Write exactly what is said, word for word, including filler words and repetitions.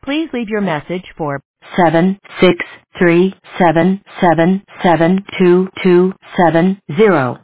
Please leave your message for seven six three seven seven seven two two seven zero.